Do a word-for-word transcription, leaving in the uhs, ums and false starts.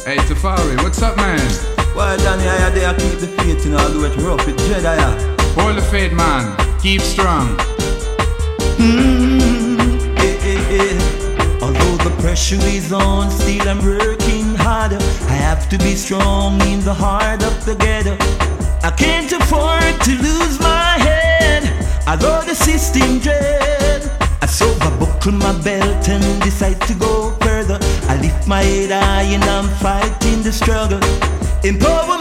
Hey, Tafari, what's up, man? Well, Danny, I there keep the faith in all the way rough with Jedi. Hold the faith, man. Keep strong. Mm, eh, eh, eh. Although the pressure is on, still I'm working harder. I have to be strong in the heart of the ghetto. I can't afford to lose my head. Although the system dread, I so I buckle my belt and decide to go further. I lift my head high and I'm fighting the struggle. Empower